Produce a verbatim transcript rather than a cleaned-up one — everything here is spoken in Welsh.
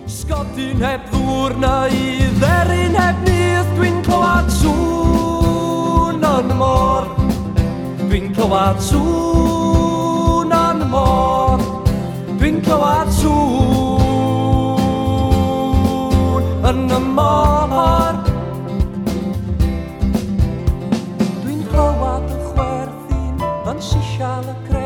Sgodyn heb ddŵr na i dderin heb nydd. Dwi'n clywed sŵn yn y môr. Dwi'n clywed sŵn yn y môr. Dwi'n clywed sŵn yn y môr. Dwi'n clywed y chwerthin yn sisial y creu.